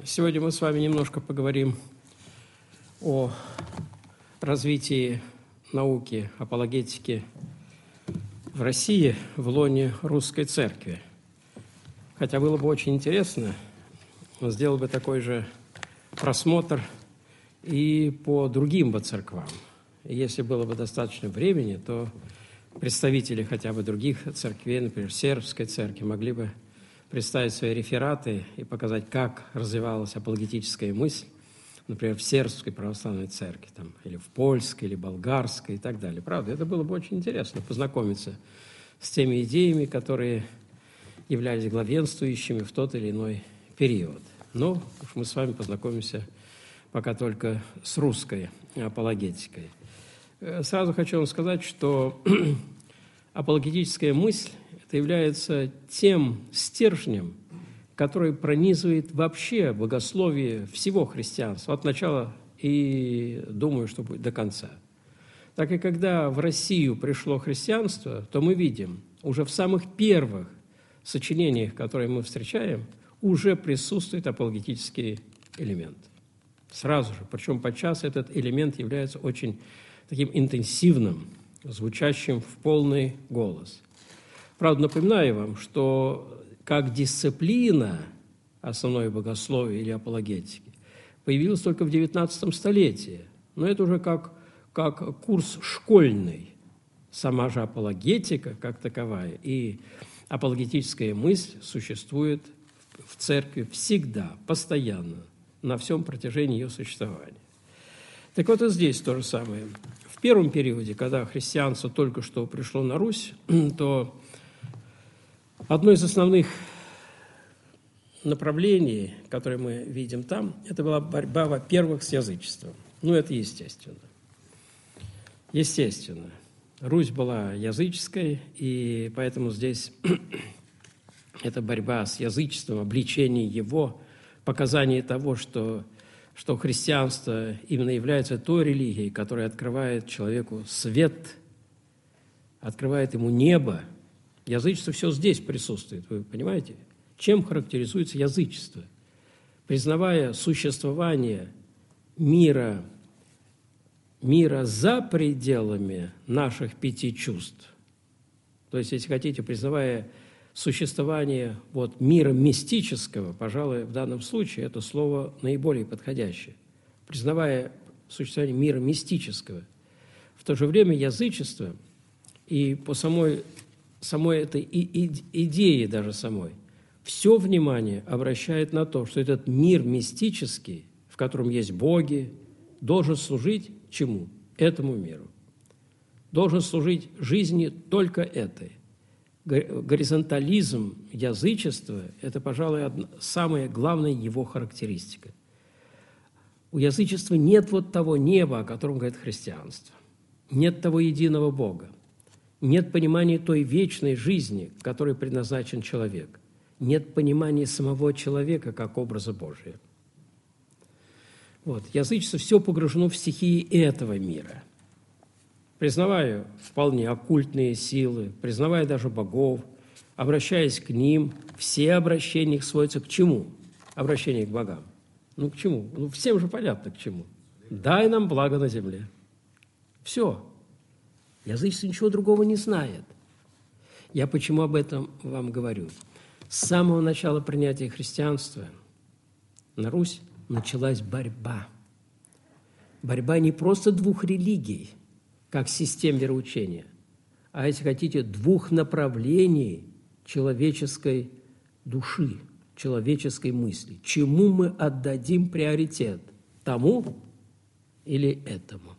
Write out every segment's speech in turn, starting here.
Сегодня мы с вами немножко поговорим о развитии науки, апологетики в России в лоне Русской Церкви. Хотя было бы очень интересно, сделал бы такой же просмотр и по другим бы церквам. И если было бы достаточно времени, то представители хотя бы других церквей, например, Сербской церкви, могли бы представить свои рефераты и показать, как развивалась апологетическая мысль, например, в Сербской православной церкви, там, или в Польской, или Болгарской и так далее. Правда, это было бы очень интересно познакомиться с теми идеями, которые являлись главенствующими в тот или иной период. Но уж мы с вами познакомимся пока только с русской апологетикой. Сразу хочу вам сказать, что апологетическая мысль это является тем стержнем, который пронизывает вообще богословие всего христианства, от начала и, думаю, что будет до конца. Так и когда в Россию пришло христианство, то мы видим, уже в самых первых сочинениях, которые мы встречаем, уже присутствует апологетический элемент. Сразу же, причем подчас этот элемент является очень таким интенсивным, звучащим в полный голос. Правда, напоминаю вам, что как дисциплина основное богословие или апологетики появилась только в XIX столетии. Но это уже как курс школьный. Сама же апологетика как таковая и апологетическая мысль существует в церкви всегда, постоянно, на всем протяжении ее существования. Так вот и здесь то же самое. В первом периоде, когда христианство только что пришло на Русь, то одно из основных направлений, которые мы видим там, это была борьба, во-первых, с язычеством. Ну, это естественно. Естественно. Русь была языческой, и поэтому здесь эта борьба с язычеством, обличение его, показание того, что христианство именно является той религией, которая открывает человеку свет, открывает ему небо. Язычество все здесь присутствует, вы понимаете? Чем характеризуется язычество? Признавая существование мира за пределами наших пяти чувств, то есть, если хотите, признавая существование мира мистического, пожалуй, в данном случае это слово наиболее подходящее, признавая существование мира мистического, в то же время язычество и по самой этой идее даже самой, все внимание обращает на то, что этот мир мистический, в котором есть боги, должен служить чему? Этому миру. Должен служить жизни только этой. Горизонтализм язычества – это, пожалуй, самая главная его характеристика. У язычества нет того неба, о котором говорит христианство. Нет того единого Бога. Нет понимания той вечной жизни, к которой предназначен человек. Нет понимания самого человека как образа Божия. Язычество все погружено в стихии этого мира. Признавая вполне оккультные силы, признавая даже богов, обращаясь к ним, все обращения их сводятся к чему? Обращение к богам. К чему? Всем же понятно, к чему. Дай нам благо на земле. Все. Язычество ничего другого не знает. Я почему об этом вам говорю? С самого начала принятия христианства на Русь началась борьба. Борьба не просто двух религий, как систем вероучения, а, если хотите, двух направлений человеческой души, человеческой мысли. Чему мы отдадим приоритет? Тому или этому?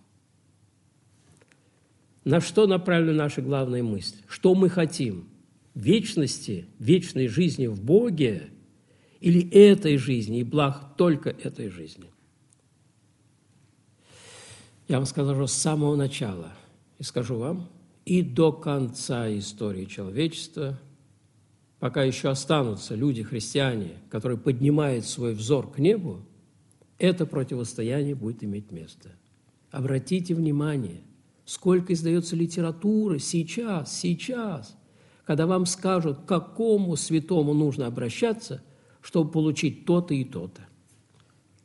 На что направлены наши главные мысли? Что мы хотим? Вечности, вечной жизни в Боге или этой жизни и благ только этой жизни? Я вам скажу с самого начала и скажу вам и до конца истории человечества, пока еще останутся люди, христиане, которые поднимают свой взор к небу, это противостояние будет иметь место. Обратите внимание, сколько издается литературы сейчас, когда вам скажут, к какому святому нужно обращаться, чтобы получить то-то и то-то.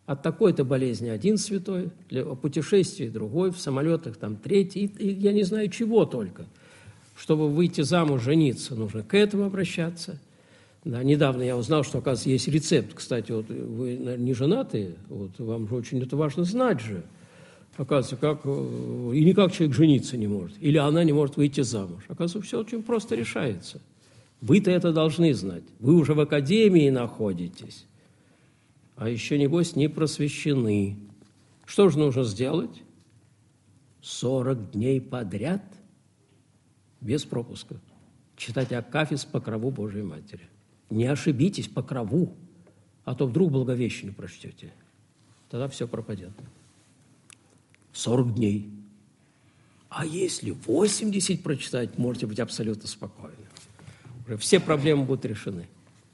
От такой-то болезни один святой, для путешествий другой, в самолетах там третий, и я не знаю чего только. Чтобы выйти замуж, жениться, нужно к этому обращаться. Да, недавно я узнал, что, оказывается, есть рецепт. Кстати, вот вы, наверное, не женатые, вот, вам же очень это важно знать же. Оказывается, и никак человек жениться не может, или она не может выйти замуж. Оказывается, все очень просто решается. Вы-то это должны знать. Вы уже в академии находитесь, а еще, небось, не просвещены. Что же нужно сделать? 40 дней подряд, без пропуска, читать акафист по крову Божией Матери. Не ошибитесь по крову, а то вдруг Благовещение прочтете. Тогда все пропадет. 40 дней. А если 80 прочитать, можете быть абсолютно спокойны. Уже все проблемы будут решены.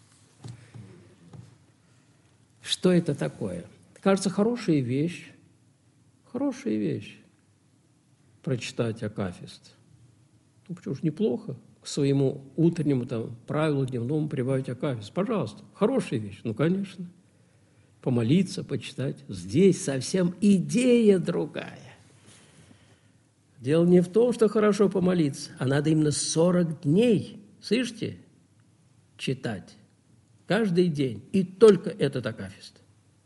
Что это такое? Кажется, хорошая вещь. Хорошая вещь. Прочитать акафист. Ну, почему же неплохо? К своему утреннему правилу дневному прибавить акафист. Пожалуйста. Хорошая вещь. Ну, конечно. Помолиться, почитать. Здесь совсем идея другая. Дело не в том, что хорошо помолиться, а надо именно 40 дней, слышите, читать. Каждый день. И только этот акафист.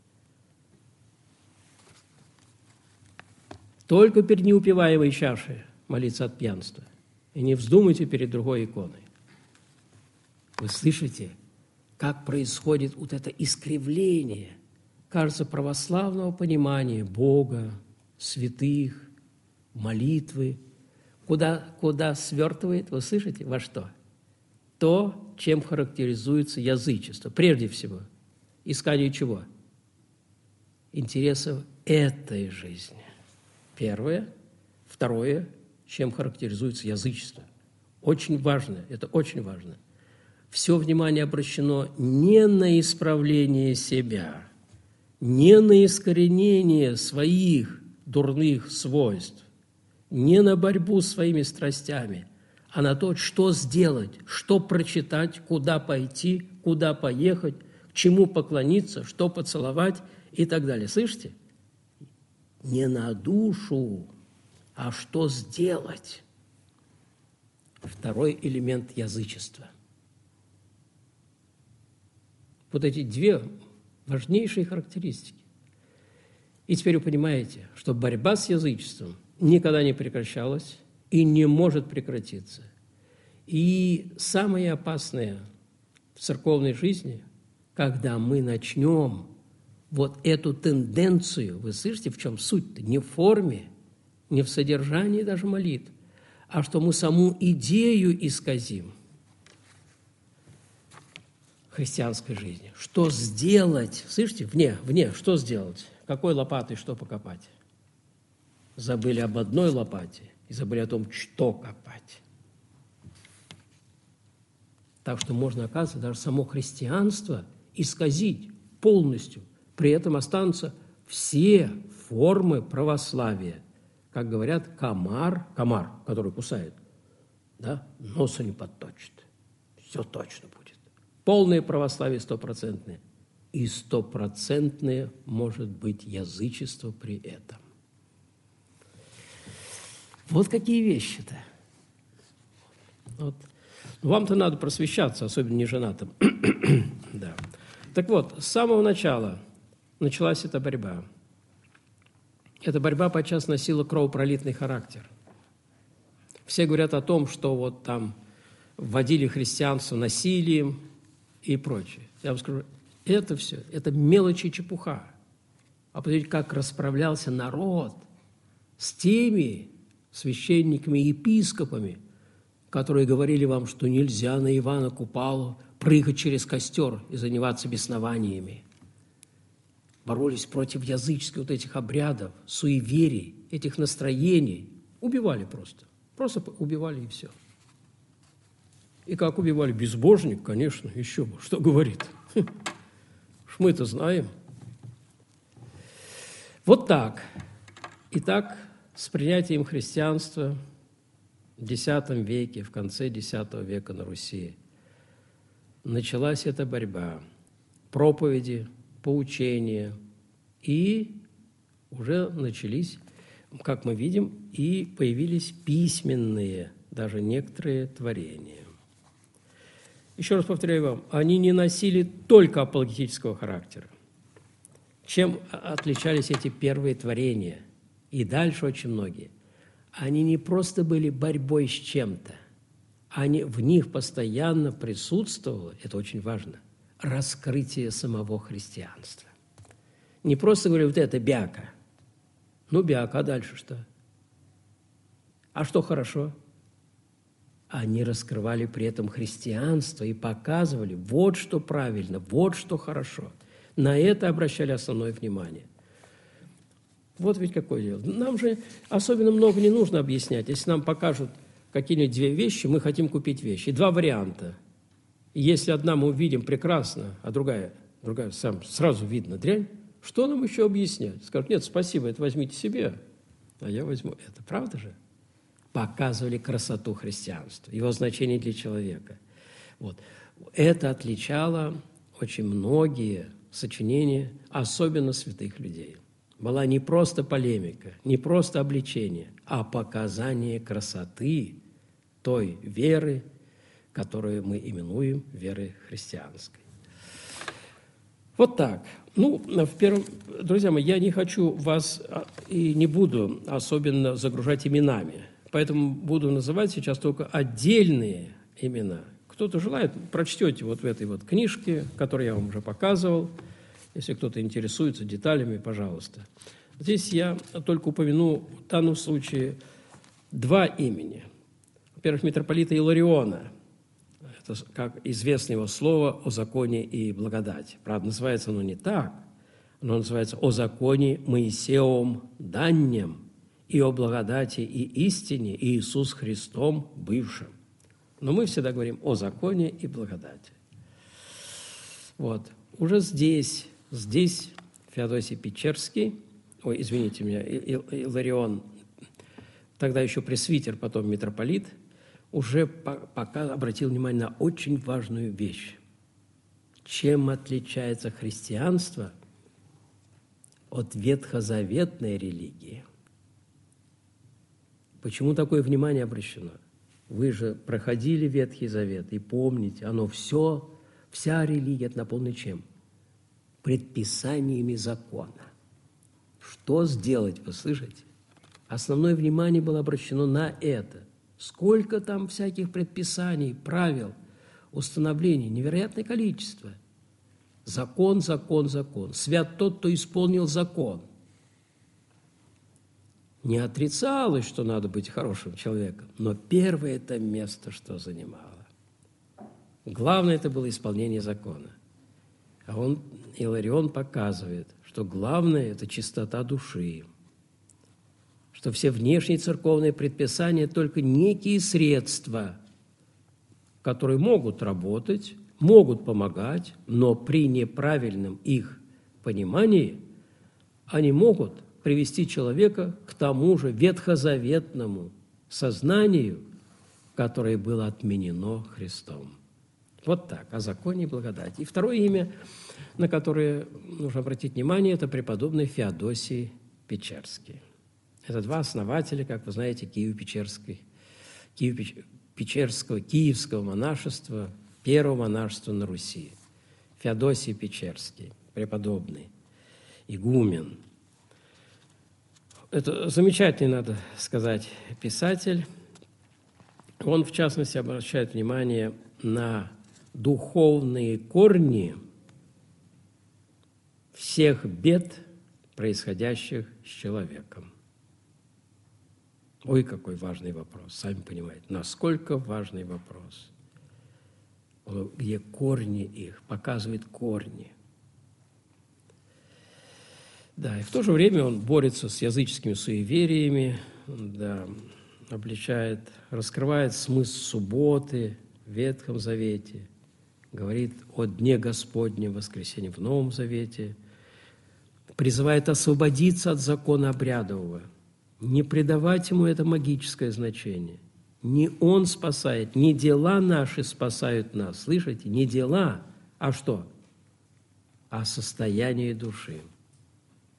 Только перед неупиваемой чашей молиться от пьянства. И не вздумайте перед другой иконой. Вы слышите, как происходит вот это искривление, кажется, православного понимания Бога, святых, молитвы. Куда свертывает, вы слышите, во что? То, чем характеризуется язычество. Прежде всего, искание чего? Интересов этой жизни. Первое. Второе, чем характеризуется язычество. Очень важно, это очень важно. Все внимание обращено не на исправление себя, не на искоренение своих дурных свойств, не на борьбу с своими страстями, а на то, что сделать, что прочитать, куда пойти, куда поехать, к чему поклониться, что поцеловать и так далее. Слышите? Не на душу, а что сделать. Второй элемент язычества. Вот эти две важнейшие характеристики. И теперь вы понимаете, что борьба с язычеством никогда не прекращалась и не может прекратиться. И самое опасное в церковной жизни, когда мы начнем вот эту тенденцию, вы слышите, в чем суть-то? Не в форме, не в содержании даже молитв, а что мы саму идею исказим христианской жизни. Что сделать? Слышите, вне, что сделать? Какой лопатой что покопать? Забыли об одной лопате и забыли о том, что копать. Так что можно, оказывается, даже само христианство исказить полностью. При этом останутся все формы православия. Как говорят, комар, который кусает, да, носа не подточит. Все точно будет. Полное православие 100%. И 100% может быть язычество при этом. Вот какие вещи-то. Вот. Вам-то надо просвещаться, особенно неженатым. Да. Так вот, с самого начала началась эта борьба. Эта борьба подчас носила кровопролитный характер. Все говорят о том, что вот там вводили христианство насилием и прочее. Я вам скажу, это все, это мелочи и чепуха. А посмотрите, как расправлялся народ с теми священниками и епископами, которые говорили вам, что нельзя на Ивана Купалу прыгать через костер и заниматься беснованиями. Боролись против языческих вот этих обрядов, суеверий, этих настроений. Убивали просто. Просто убивали и все. И как убивали? Безбожник, конечно, еще бы. Что говорит? Мы-то знаем. Вот так. Итак, с принятием христианства в X веке, в конце X века на Руси, началась эта борьба. Проповеди, поучения, И уже начались, как мы видим, и появились письменные, даже некоторые творения. Еще раз повторяю вам, они не носили только апологетического характера. Чем отличались эти первые творения? И дальше очень многие. Они не просто были борьбой с чем-то, в них постоянно присутствовало, это очень важно, раскрытие самого христианства. Не просто говорю, вот это бяка. Ну, бяка, а дальше что? А что хорошо? Они раскрывали при этом христианство и показывали, вот что правильно, вот что хорошо. На это обращали основное внимание. Вот ведь какое дело. Нам же особенно много не нужно объяснять. Если нам покажут какие-нибудь две вещи, мы хотим купить вещи. И два варианта. И если одна мы увидим прекрасно, а другая сразу видно дрянь, что нам еще объяснять? Скажут, нет, спасибо, это возьмите себе, а я возьму это. Правда же? Показывали красоту христианства, его значение для человека. Вот. Это отличало очень многие сочинения, особенно святых людей. Была не просто полемика, не просто обличение, а показание красоты той веры, которую мы именуем верой христианской. Вот так. Друзья мои, я не хочу вас и не буду особенно загружать именами, поэтому буду называть сейчас только отдельные имена. Кто-то желает, прочтете вот в этой вот книжке, которую я вам уже показывал. Если кто-то интересуется деталями, пожалуйста. Здесь я только упомяну в данном случае два имени. Во-первых, митрополита Илариона. Это, как известно его слово, о законе и благодати. Правда, называется оно не так. Оно называется «О законе Моисеевом даннем и о благодати и истине Иисус Христом бывшим». Но мы всегда говорим о законе и благодати. Вот. Уже здесь Феодосий Печерский, Иларион, тогда еще пресвитер, потом митрополит, уже пока обратил внимание на очень важную вещь. Чем отличается христианство от ветхозаветной религии? Почему такое внимание обращено? Вы же проходили Ветхий Завет и помните, вся религия наполнена чем? Предписаниями закона. Что сделать, вы слышите? Основное внимание было обращено на это. Сколько там всяких предписаний, правил, установлений, невероятное количество. Закон, закон, закон. Свят тот, кто исполнил закон. Не отрицалось, что надо быть хорошим человеком, но первое это место, что занимало. Главное это было исполнение закона. А Иларион показывает, что главное – это чистота души, что все внешние церковные предписания – только некие средства, которые могут работать, могут помогать, но при неправильном их понимании они могут привести человека к тому же ветхозаветному сознанию, которое было отменено Христом. Вот так, о законе и благодати. И второе имя, на которое нужно обратить внимание, это преподобный Феодосий Печерский. Это два основателя, как вы знаете, Киевского монашества, первого монашества на Руси. Феодосий Печерский, преподобный, игумен. Это замечательный, надо сказать, писатель. Он, в частности, обращает внимание на духовные корни всех бед, происходящих с человеком. Ой, какой важный вопрос, сами понимаете, насколько важный вопрос. Где корни их, показывает корни. Да, и в то же время он борется с языческими суевериями, да, раскрывает смысл субботы в Ветхом Завете, говорит о Дне Господнем, воскресенье в Новом Завете, призывает освободиться от закона обрядового, не придавать ему это магическое значение. Не он спасает, не дела наши спасают нас. Слышите? Не дела, а что? А состояние души.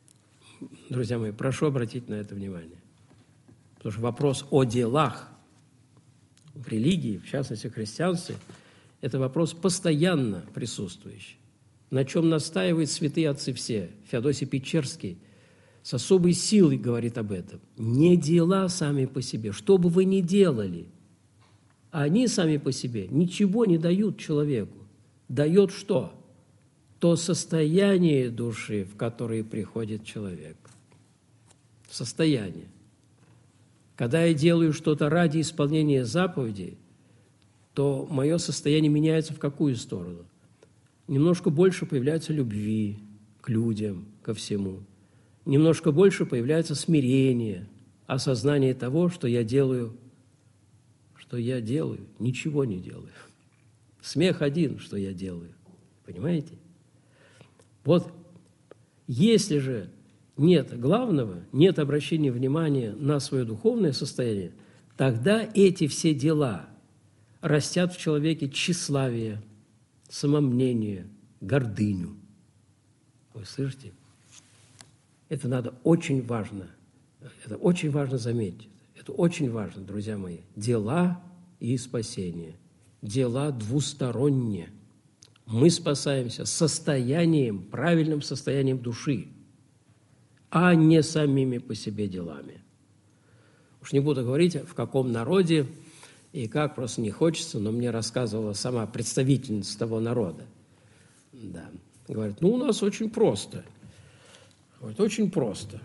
друзья мои, прошу обратить на это внимание. Потому что вопрос о делах в религии, в частности в христианстве, это вопрос постоянно присутствующий. На чем настаивают святые отцы все. Феодосий Печерский с особой силой говорит об этом. Не дела сами по себе, что бы вы ни делали, они сами по себе ничего не дают человеку. Дает что? То состояние души, в которое приходит человек. Состояние. Когда я делаю что-то ради исполнения заповедей, то мое состояние меняется в какую сторону? Немножко больше появляется любви к людям, ко всему. Немножко больше появляется смирение, осознание того, что я делаю, ничего не делаю. Смех один, что я делаю. Понимаете? Вот если же нет главного, нет обращения внимания на свое духовное состояние, тогда эти все дела растят в человеке тщеславие, самомнение, гордыню. Вы слышите? Это очень важно заметить. Это очень важно, друзья мои. Дела и спасение. Дела двусторонние. Мы спасаемся состоянием, правильным состоянием души, а не самими по себе делами. Уж не буду говорить, в каком народе и как, просто не хочется, но мне рассказывала сама представительница того народа. Да. Говорит, у нас очень просто. Говорит, очень просто.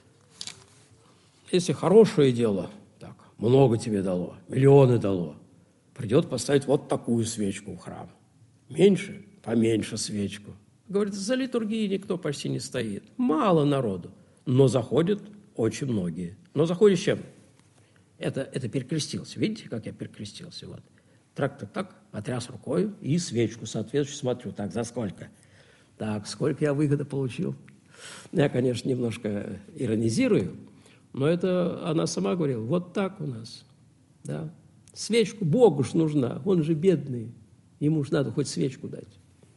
Если хорошее дело, так, много тебе дало, миллионы дало, придет поставить вот такую свечку в храм. Меньше, поменьше свечку. Говорит, за литургией никто почти не стоит. Мало народу, но заходят очень многие. Но заходят с чем? Это перекрестился. Видите, как я перекрестился? Вот. Так, потряс рукой и свечку соответствующую смотрю. Так, за сколько? Так, сколько я выгоды получил? Я, конечно, немножко иронизирую, но это она сама говорила. Вот так у нас. Да. Свечку Богу ж нужна, он же бедный. Ему ж надо хоть свечку дать.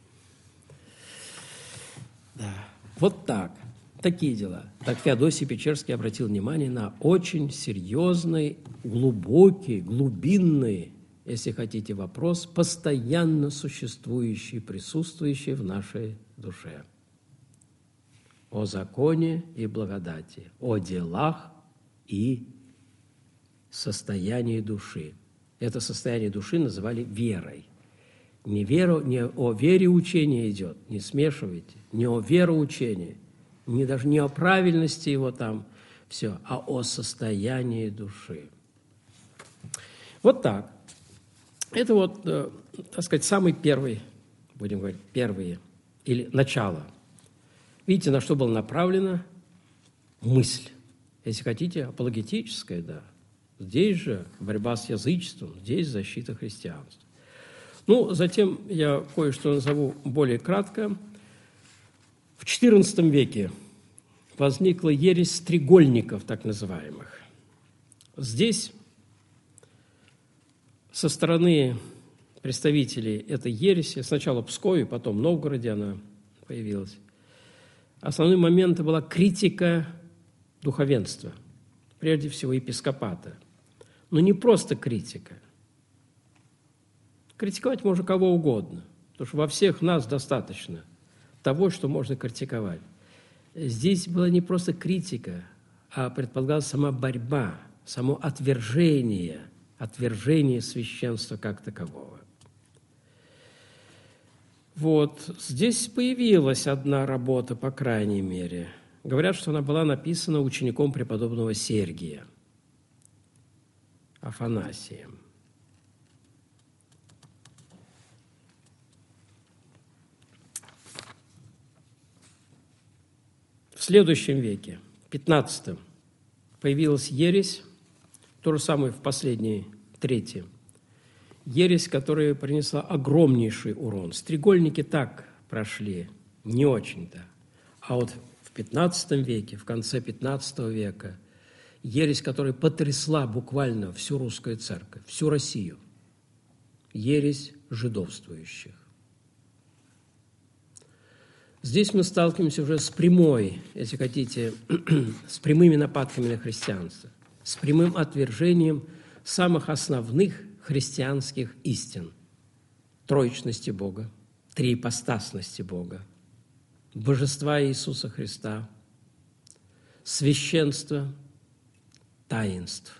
Да. Вот так. Такие дела. Так Феодосий Печерский обратил внимание на очень серьезный, глубокий, глубинный, если хотите, вопрос, постоянно существующий, присутствующий в нашей душе. О законе и благодати, о делах и состоянии души. Это состояние души называли верой. Не о вере учение идет, не смешивайте, не о вероучении, даже не о правильности его там, все, а о состоянии души. Вот так. Это вот, так сказать, самый первый, будем говорить, первые, или начало. Видите, на что была направлена мысль? Если хотите, апологетическая, да. Здесь же борьба с язычеством, здесь защита христианства. Затем я кое-что назову более кратко. В XIV веке возникла ересь стрегольников, так называемых. Здесь со стороны представителей этой ереси, сначала в Пскове, потом в Новгороде она появилась, основным моментом была критика духовенства, прежде всего епископата. Но не просто критика. Критиковать можно кого угодно, потому что во всех нас достаточно того, что можно критиковать. Здесь была не просто критика, а предполагалась сама борьба, само отвержение священства как такового. Вот, здесь появилась одна работа, по крайней мере. Говорят, что она была написана учеником преподобного Сергия, Афанасием. В следующем веке, в XV, появилась ересь, то же самое в последней, третьей. Ересь, которая принесла огромнейший урон. Стрегольники так прошли, не очень-то. А вот в XV веке, в конце XV века, ересь, которая потрясла буквально всю русскую церковь, всю Россию. Ересь жидовствующих. Здесь мы сталкиваемся уже с прямой, если хотите, с прямыми нападками на христианство, с прямым отвержением самых основных христианских истин – троичности Бога, триипостасности Бога, божества Иисуса Христа, священства, таинств.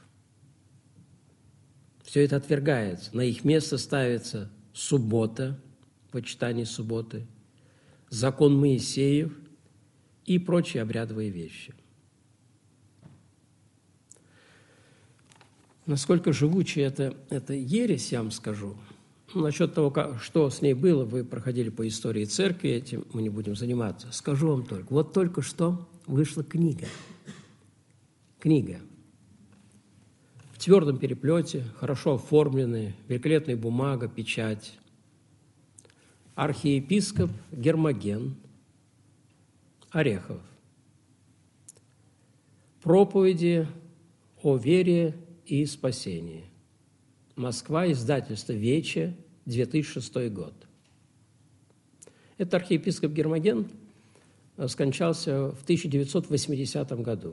Все это отвергается. На их место ставится суббота, почитание субботы, закон Моисеев и прочие обрядовые вещи. Насколько живучая эта ересь, я вам скажу. Насчет того, что с ней было, вы проходили по истории церкви, этим мы не будем заниматься. Скажу вам только. Вот только что вышла книга. Книга. В твердом переплете, хорошо оформленная, великолепная бумага, печать. Архиепископ Гермоген Орехов. Проповеди о вере и спасении. Москва, издательство «Вече», 2006 год. Этот архиепископ Гермоген скончался в 1980 году.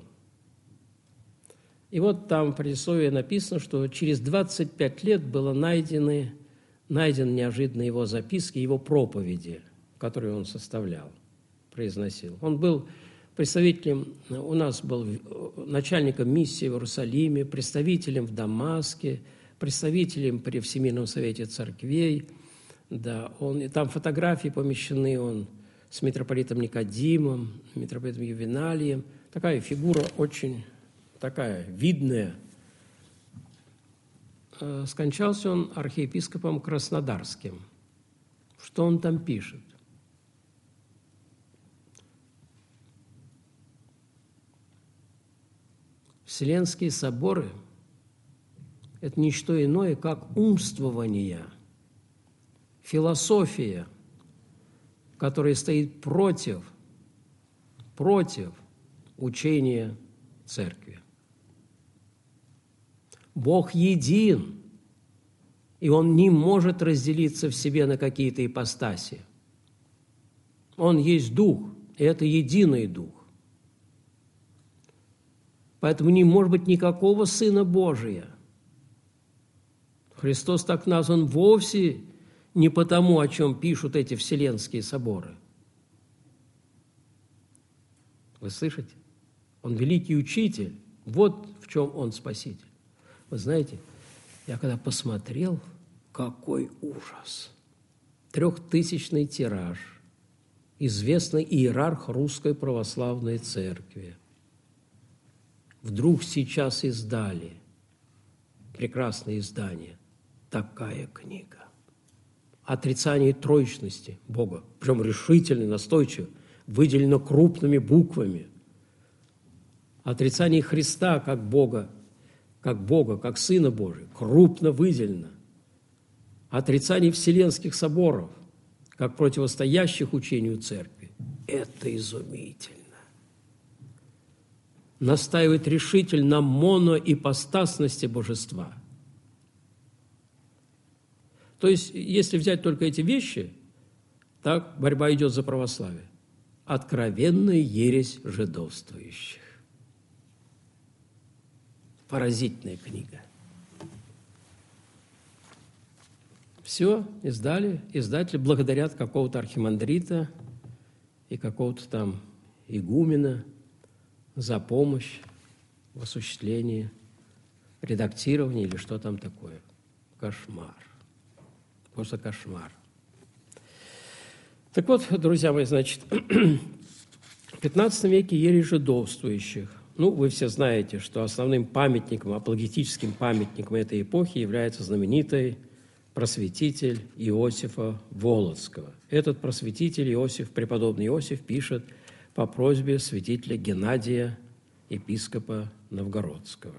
И вот там в предисловии написано, что через 25 лет было найден неожиданно его записки, его проповеди, которые он составлял, произносил. Он был представителем, у нас был начальником миссии в Иерусалиме, представителем в Дамаске, представителем при Всемирном совете церквей. Да, и там фотографии помещены, он с митрополитом Никодимом, митрополитом Ювеналием. Такая фигура очень такая видная. Скончался он архиепископом Краснодарским. Что он там пишет? Вселенские соборы – это не что иное, как умствование, философия, которая стоит против учения церкви. Бог един, и Он не может разделиться в себе на какие-то ипостаси. Он есть Дух, и это единый Дух. Поэтому не может быть никакого Сына Божия. Христос так назван вовсе не потому, о чем пишут эти вселенские соборы. Вы слышите? Он великий учитель. Вот в чем Он спаситель. Вы знаете, я когда посмотрел, какой ужас. 3000-й тираж. Известный иерарх Русской Православной Церкви. Вдруг сейчас издали, прекрасное издание, такая книга. Отрицание троичности Бога, причем решительно, настойчиво, выделено крупными буквами. Отрицание Христа как Бога, как Сына Божия, крупно выделено. Отрицание вселенских соборов, как противостоящих учению Церкви. Это изумительно. Настаивает решительно на моноипостасности божества. То есть, если взять только эти вещи, так борьба идет за православие. Откровенная ересь жидовствующих. Поразительная книга. Все, издали. Издатели благодарят какого-то архимандрита и какого-то там игумена за помощь в осуществлении редактирования или что там такое. Кошмар. Просто кошмар. Так вот, друзья мои, значит, в XV веке ересь жидовствующих. Вы все знаете, что основным памятником, апологетическим памятником этой эпохи является знаменитый просветитель Иосифа Волоцкого. Этот просветитель Иосиф, преподобный Иосиф, пишет по просьбе святителя Геннадия, епископа Новгородского.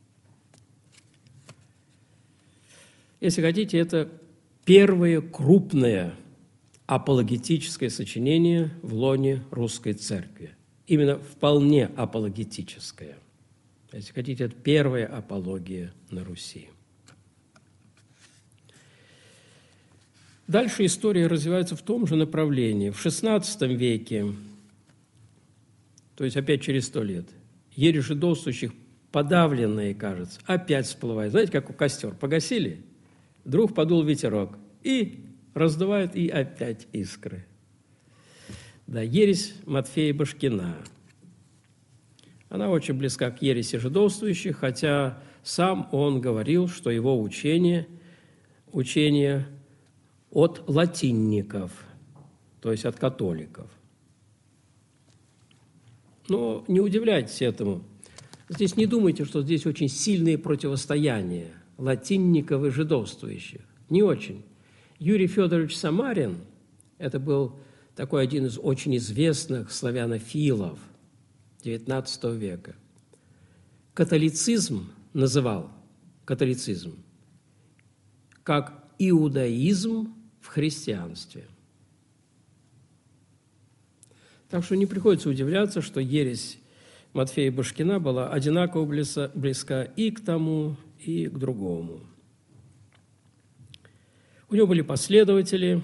Если хотите, это первое крупное апологетическое сочинение в лоне русской церкви. Именно вполне апологетическое. Если хотите, это первая апология на Руси. Дальше история развивается в том же направлении. В XVI веке, то есть опять через 100 лет, ересь жидовствующих, подавленные, кажется, опять всплывает. Знаете, как у костер. Погасили, вдруг подул ветерок, и раздувает, и опять искры. Да, ересь Матфея Башкина. Она очень близка к ереси жидовствующих, хотя сам он говорил, что его учение от латинников, то есть от католиков. Но не удивляйтесь этому. Здесь не думайте, что здесь очень сильные противостояния латинников и жидовствующих. Не очень. Юрий Федорович Самарин, это был такой один из очень известных славянофилов XIX века, католицизм называл как иудаизм в христианстве. Так что не приходится удивляться, что ересь Матфея Башкина была одинаково близка и к тому, и к другому. У него были последователи,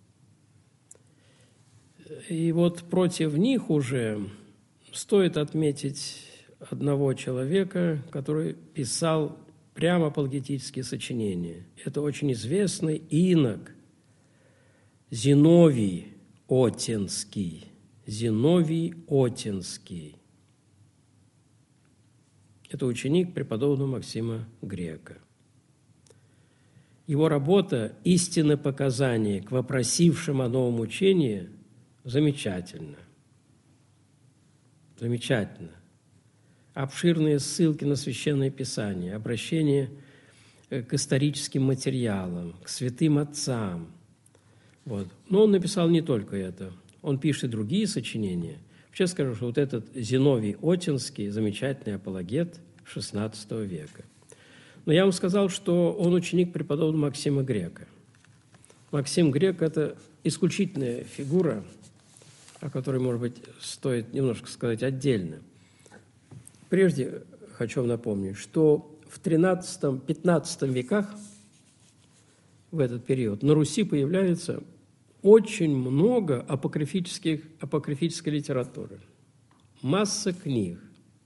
и вот против них уже стоит отметить одного человека, который писал прямо апологетические сочинения. Это очень известный инок Зиновий Отенский. Это ученик преподобного Максима Грека. Его работа «Истинное показание к вопросившим о новом учении» замечательна. Замечательно. Обширные ссылки на Священное Писание, обращение к историческим материалам, к святым отцам. Вот. Но он написал не только это. Он пишет и другие сочинения. Вообще скажу, что вот этот Зиновий Отенский – замечательный апологет XVI века. Но я вам сказал, что он ученик преподобного Максима Грека. Максим Грек – это исключительная фигура, о которой, может быть, стоит немножко сказать отдельно. Прежде хочу вам напомнить, что в XIII-XV веках, в этот период, на Руси появляется очень много апокрифической литературы, масса книг,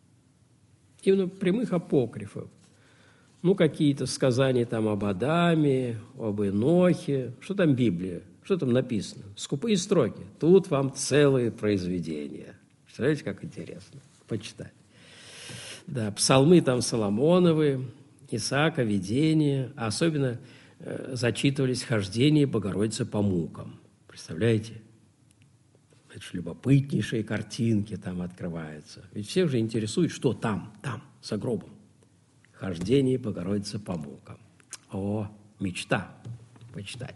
именно прямых апокрифов. Ну, какие-то сказания там об Адаме, об Енохе. Что там Библия? Что там написано? Скупые строки. Тут вам целые произведения. Представляете, как интересно почитать. Да, псалмы там Соломоновы, Исаака, видения. А особенно зачитывались хождения Богородицы по мукам. Представляете? Это же любопытнейшие картинки там открываются. Ведь всех же интересует, что там, за гробом. Хождение Богородицы по мукам. О, мечта почитать.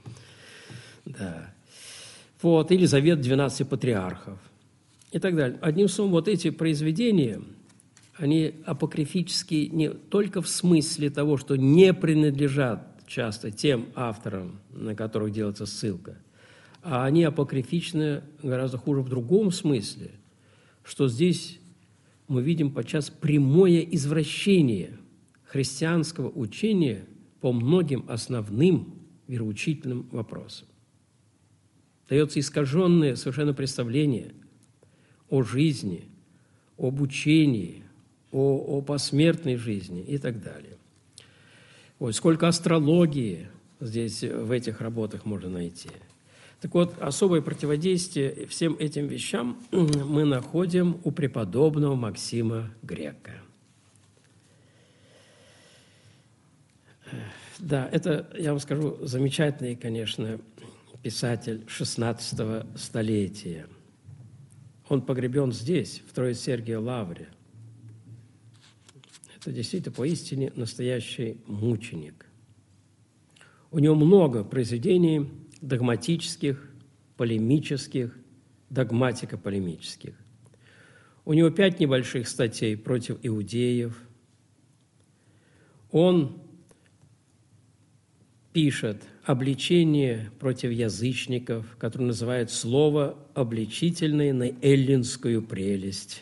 Да. Вот, или завет 12 патриархов и так далее. Одним словом, вот эти произведения, они апокрифические не только в смысле того, что не принадлежат часто тем авторам, на которых делается ссылка, а они апокрифичны гораздо хуже в другом смысле, что здесь мы видим подчас прямое извращение христианского учения по многим основным вероучительным вопросам. Дается искаженное совершенно представление о жизни, об учении, о посмертной жизни и так далее. Вот сколько астрологии здесь в этих работах можно найти. Так вот, особое противодействие всем этим вещам мы находим у преподобного Максима Грека. Да, это, я вам скажу, замечательный, конечно, писатель XVI столетия. Он погребен здесь, в Троице-Сергиевой лавре. Это действительно поистине настоящий мученик. У него много произведений догматических, полемических, догматико-полемических. У него 5 небольших статей против иудеев. Он пишет обличение против язычников, которое называет слово обличительное на эллинскую прелесть.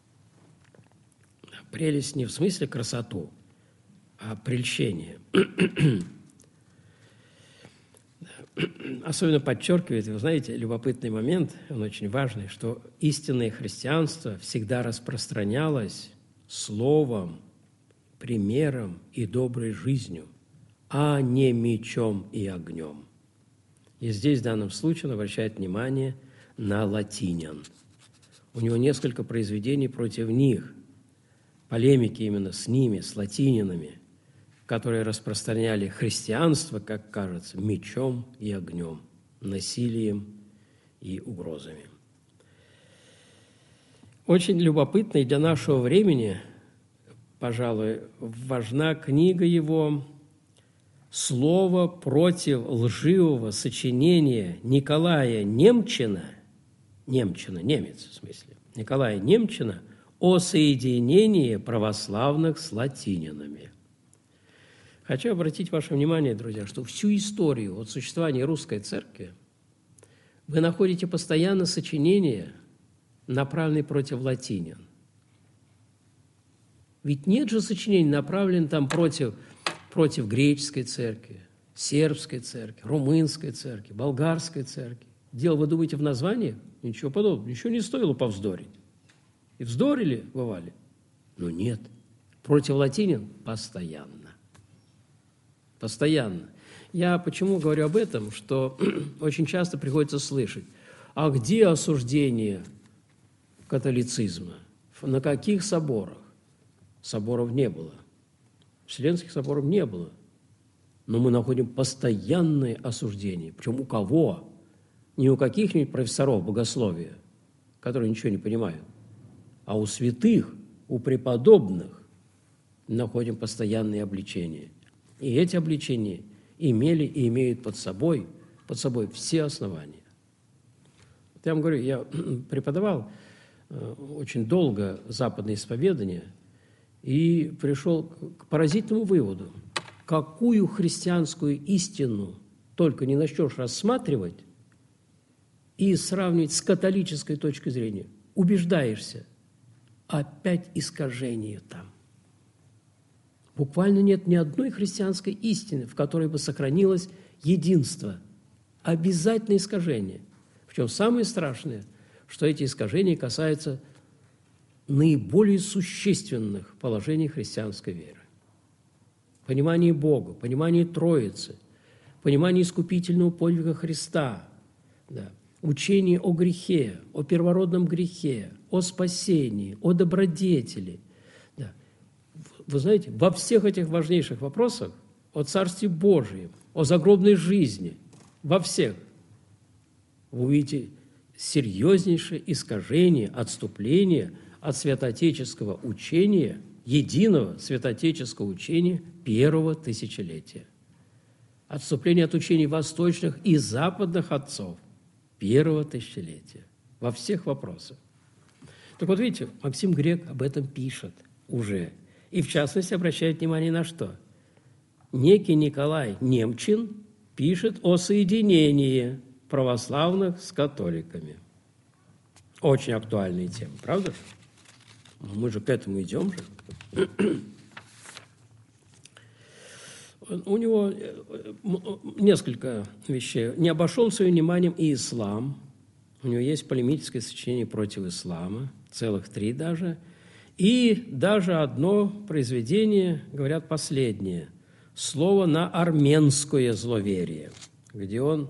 Прелесть не в смысле красоту, а прельщение. особенно подчеркивает, вы знаете, любопытный момент, он очень важный, что истинное христианство всегда распространялось словом, примером и доброй жизнью, а не мечом и огнем. И здесь в данном случае он обращает внимание на латинян. У него несколько произведений против них, полемики именно с ними, с латинянами, которые распространяли христианство, как кажется, мечом и огнем, насилием и угрозами. Очень любопытно и для нашего времени, пожалуй, важна книга его «Слово против лживого сочинения» Николая Немчина, немец в смысле, Николая Немчина о соединении православных с латинянами. Хочу обратить ваше внимание, друзья, что всю историю от существования русской церкви вы находите постоянно сочинения, направленные против латинян. Ведь нет же сочинений, направленных там против греческой церкви, сербской церкви, румынской церкви, болгарской церкви. Дело, вы думаете, в названиях? Ничего подобного. Ничего не стоило повздорить. И вздорили, бывали? Но нет. Против латинян постоянно. Постоянно. Я почему говорю об этом, что очень часто приходится слышать, а где осуждение католицизма? На каких соборах? Соборов не было. Вселенских соборов не было. Но мы находим постоянное осуждение. Причем у кого? Не у каких-нибудь профессоров богословия, которые ничего не понимают, а у святых, у преподобных находим постоянные обличения. И эти обличения имели и имеют под собой все основания. Я вам говорю, я преподавал очень долго западное исповедание и пришел к поразительному выводу. Какую христианскую истину только не начнешь рассматривать и сравнивать с католической точки зрения, убеждаешься, опять искажение там. Буквально нет ни одной христианской истины, в которой бы сохранилось единство. Обязательно искажение. Причем самое страшное, что эти искажения касаются наиболее существенных положений христианской веры. Понимание Бога, понимание Троицы, понимание искупительного подвига Христа, да, учение о грехе, о первородном грехе, о спасении, о добродетели. Да. Вы знаете, во всех этих важнейших вопросах, о Царстве Божьем, о загробной жизни, во всех, вы увидите серьезнейшее искажение, отступление от святоотеческого учения, единого святоотеческого учения первого тысячелетия. Отступление от учений восточных и западных отцов первого тысячелетия во всех вопросах. Так вот, видите, Максим Грек об этом пишет уже. И, в частности, обращает внимание на что? Некий Николай Немчин пишет о соединении православных с католиками. Очень актуальная тема, правда? Мы же к этому идем же. У него несколько вещей. Не обошел своим вниманием и ислам. У него есть полемическое сочинение против ислама, целых 3 даже. И даже одно произведение, говорят, последнее, слово на армянское зловерие, где он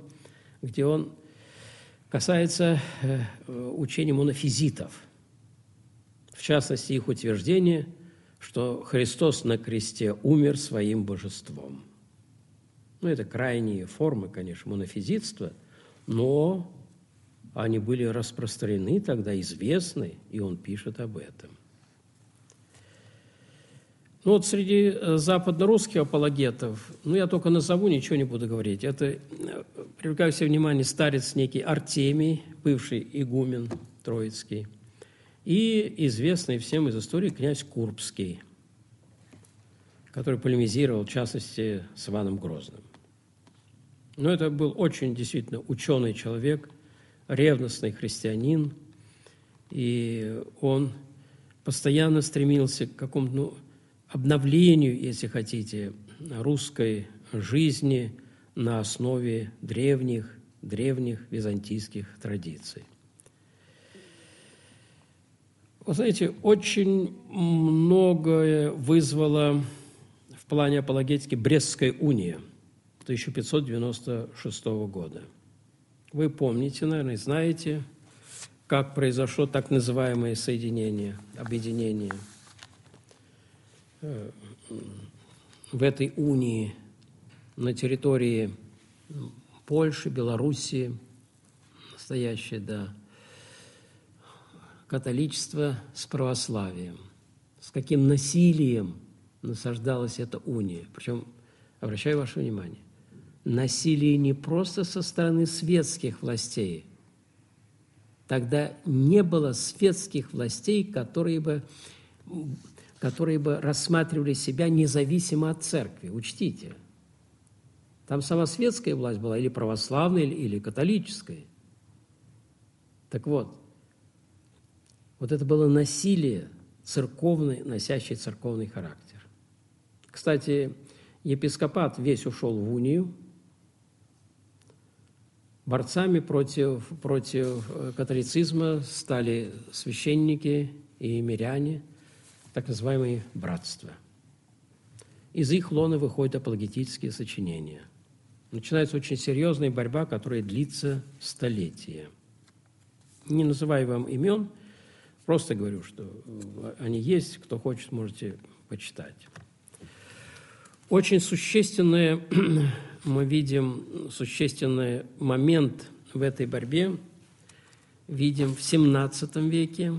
касается учения монофизитов, в частности, их утверждения, что Христос на кресте умер своим божеством. Ну, это крайние формы, конечно, монофизитства, но они были распространены тогда, известны, и он пишет об этом. Ну, вот среди западно-русских апологетов, я только назову, ничего не буду говорить. Это, привлекаю все внимание, старец некий Артемий, бывший игумен Троицкий, и известный всем из истории князь Курбский, который полемизировал, в частности, с Иваном Грозным. Но это был очень действительно ученый человек, ревностный христианин, и он постоянно стремился к какому-то обновлению, если хотите, русской жизни, на основе древних византийских традиций. Вы знаете, очень многое вызвало в плане апологетики Брестская уния 1596 года. Вы помните, наверное, знаете, как произошло так называемое соединение, объединение в этой унии на территории Польши, Белоруссии, настоящее, да, католичество с православием. С каким насилием насаждалась эта уния. Причем, обращаю ваше внимание, насилие не просто со стороны светских властей. Тогда не было светских властей, которые бы рассматривали себя независимо от церкви. Учтите. Там сама светская власть была или православная, или католическая. Так вот это было насилие церковное, носящее церковный характер. Кстати, епископат весь ушел в унию. Борцами против католицизма стали священники и миряне, так называемые братства. Из их лона выходят апологетические сочинения. Начинается очень серьезная борьба, которая длится столетия. Не называю вам имен, просто говорю, что они есть, кто хочет, можете почитать. Очень существенное, мы видим, существенный момент в этой борьбе видим в XVII веке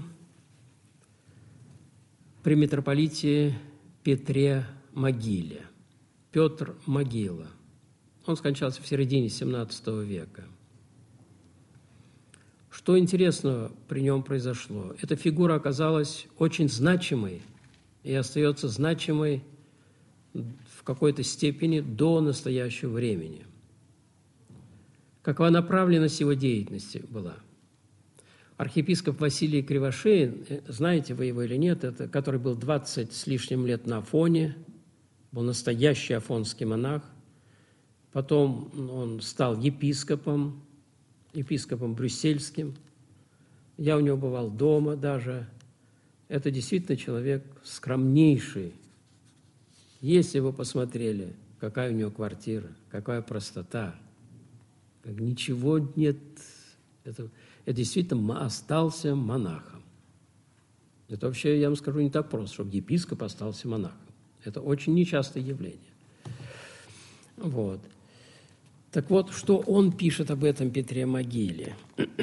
при митрополите Петре Могиле. Петр Могила. Он скончался в середине XVII века. Что интересного при нем произошло? Эта фигура оказалась очень значимой и остается значимой в какой-то степени до настоящего времени. Какова направленность его деятельности была? Архиепископ Василий Кривошеин, знаете вы его или нет, это, который был 20 с лишним лет на Афоне, был настоящий афонский монах. Потом он стал епископом брюссельским. Я у него бывал дома даже. Это действительно человек скромнейший. Если вы посмотрели, какая у него квартира, какая простота, как ничего нет, это действительно остался монахом. Это вообще, я вам скажу, не так просто, чтобы епископ остался монахом. Это очень нечастое явление. Вот. Так вот, что он пишет об этом Петре Могиле?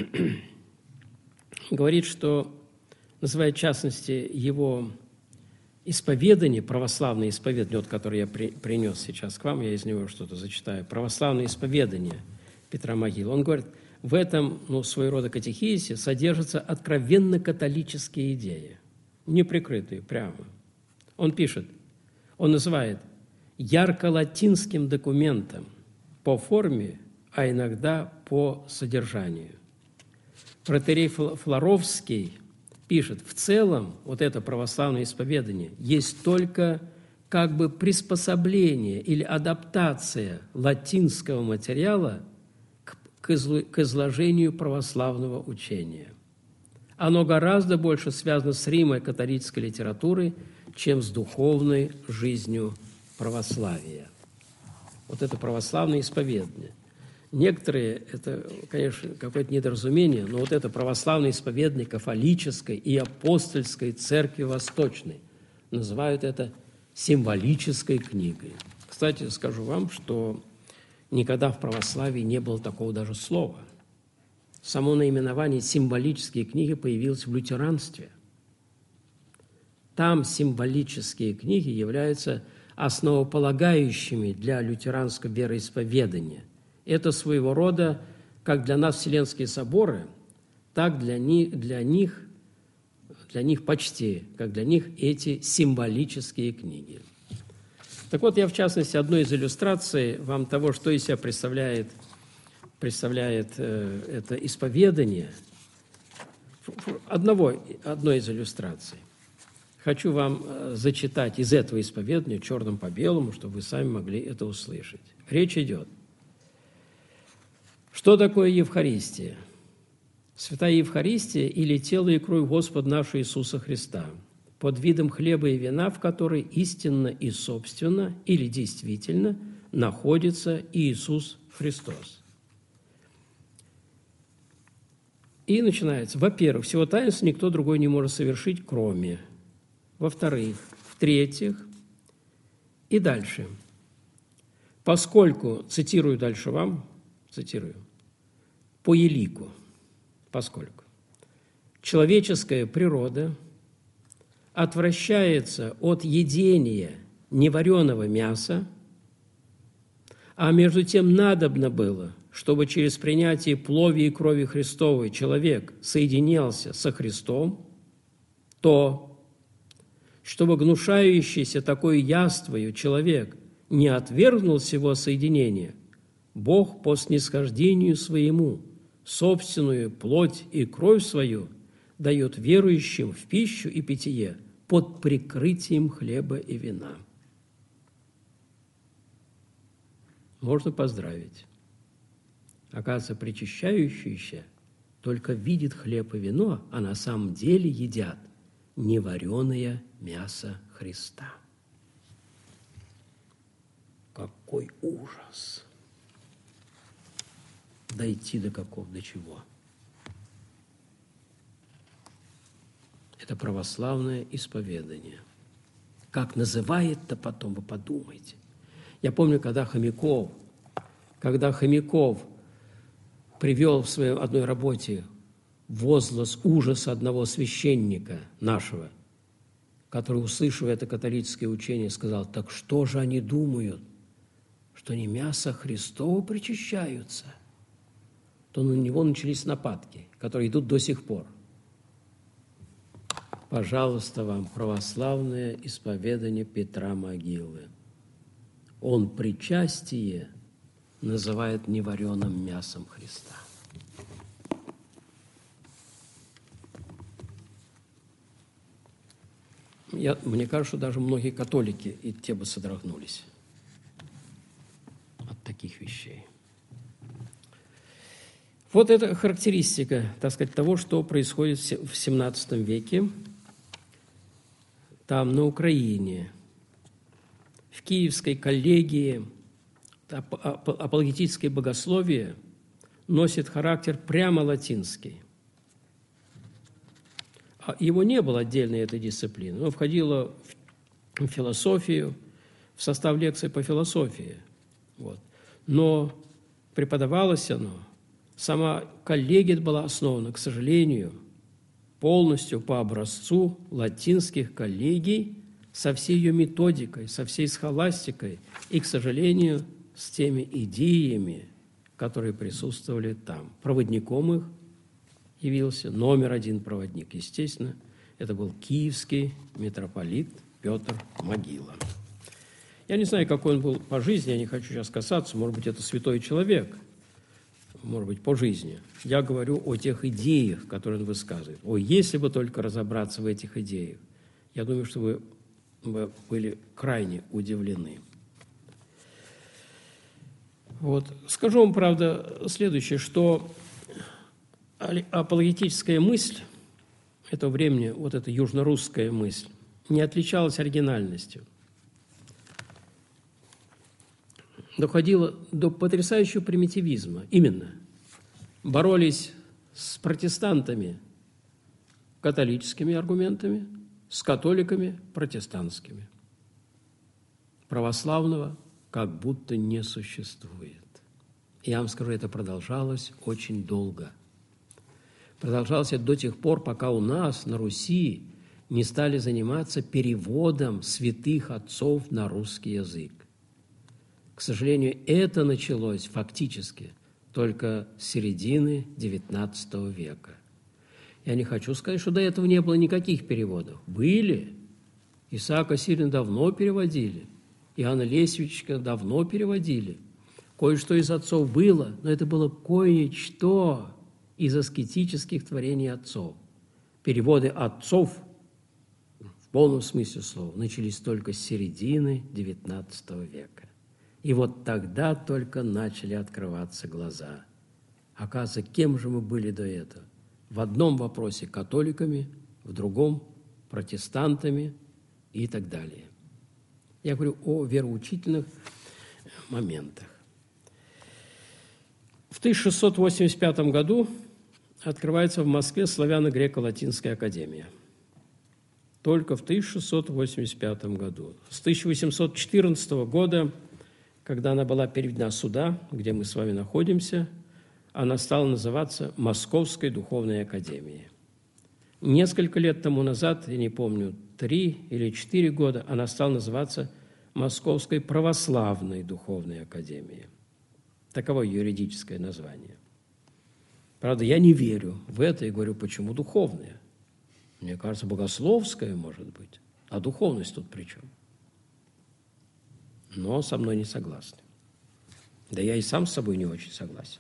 Говорит, что, называя в частности его исповедание, православное исповедание, вот, которое я принес сейчас к вам, я из него что-то зачитаю, православное исповедание Петра Могилы. Он говорит, в этом, своего рода катехизе содержатся откровенно католические идеи, неприкрытые прямо. Он пишет, он называет ярко-латинским документом по форме, а иногда по содержанию. Протоиерей Флоровский пишет, в целом вот это православное исповедание есть только как бы приспособление или адаптация латинского материала к изложению православного учения. Оно гораздо больше связано с римо-католической литературой, чем с духовной жизнью православия. Вот это православное исповедание. Некоторые, это, конечно, какое-то недоразумение, но вот это православное исповедание кафолической и апостольской церкви Восточной называют это символической книгой. Кстати, скажу вам, что никогда в православии не было такого даже слова. Само наименование «символические книги» появилось в лютеранстве. Там символические книги являются основополагающими для лютеранского вероисповедания. Это своего рода, как для нас Вселенские соборы, так для них почти, как для них эти символические книги. Так вот, я, в частности, одной из иллюстраций вам того, что из себя представляет это исповедание, одной из иллюстраций. Хочу вам зачитать из этого исповедания черным по белому, чтобы вы сами могли это услышать. Речь идет Что такое Евхаристия? Святая Евхаристия или тело и кровь Господа нашего Иисуса Христа под видом хлеба и вина, в которой истинно и собственно или действительно находится Иисус Христос. И начинается. Во-первых, всего таинства никто другой не может совершить, кроме. Во-вторых, в-третьих, и дальше. Поскольку, цитирую дальше вам, по елику, поскольку человеческая природа отвращается от едения невареного мяса, а между тем надобно было, чтобы через принятие плоти и крови Христовой человек соединялся со Христом, то, чтобы гнушающийся такой яствою человек не отвергнул сего соединения, Бог по снисхождению своему собственную плоть и кровь свою дает верующим в пищу и питье под прикрытием хлеба и вина. Можно поздравить. Оказывается, причащающиеся только видят хлеб и вино, а на самом деле едят невареное мясо Христа. Какой ужас! Дойти до чего? Это православное исповедание. Как называет-то потом, вы подумайте. Я помню, когда Хомяков привел в своей одной работе возглас ужаса одного священника нашего, который, услышав это католическое учение, сказал: так что же они думают, что не мясо Христово причащаются? То на него начались нападки, которые идут до сих пор. Пожалуйста, вам православное исповедание Петра Могилы. Он причастие называет невареным мясом Христа. Мне кажется, что даже многие католики и те бы содрогнулись от таких вещей. Вот это характеристика, так сказать, того, что происходит в XVII веке. Там, на Украине, в Киевской коллегии апологетическое богословие носит характер прямо латинский. Его не было отдельной этой дисциплины, оно входило в философию, в состав лекций по философии. Вот. Но преподавалось оно, сама коллегия была основана, к сожалению, полностью по образцу латинских коллегий со всей ее методикой, со всей схоластикой и, к сожалению, с теми идеями, которые присутствовали там. Проводником их явился номер один проводник, естественно, это был киевский митрополит Петр Могила. Я не знаю, какой он был по жизни, я не хочу сейчас касаться, может быть, это святой человек, может быть, по жизни. Я говорю о тех идеях, которые он высказывает. Если бы только разобраться в этих идеях, я думаю, что вы были крайне удивлены. Вот. Скажу вам, правда, следующее, что апологетическая мысль этого времени, вот эта южнорусская мысль, не отличалась оригинальностью. Доходила до потрясающего примитивизма. Именно. Боролись с протестантами католическими аргументами, с католиками протестантскими. Православного как будто не существует. Я вам скажу, это продолжалось очень долго. Продолжалось это до тех пор, пока у нас на Руси не стали заниматься переводом святых отцов на русский язык. К сожалению, это началось фактически только с середины XIX века. Я не хочу сказать, что до этого не было никаких переводов. Были. Исаака Сирина давно переводили. Иоанна Лесвичка давно переводили. Кое-что из отцов было, но это было кое-что из аскетических творений отцов. Переводы отцов в полном смысле слова начались только с середины XIX века. И вот тогда только начали открываться глаза. Оказывается, кем же мы были до этого? В одном вопросе католиками, в другом протестантами и так далее. Я говорю о вероучительных моментах. В 1685 году открывается в Москве Славяно-Греко-Латинская академия. Только в 1685 году. С 1814 года, когда она была переведена сюда, где мы с вами находимся, она стала называться Московской духовной академией. Несколько лет тому назад, я не помню, 3 или 4 года, она стала называться Московской православной духовной академией. Таково юридическое название. Правда, я не верю в это и говорю, почему духовная? Мне кажется, богословская, может быть. А духовность тут при чем? Но со мной не согласны. Да я и сам с собой не очень согласен.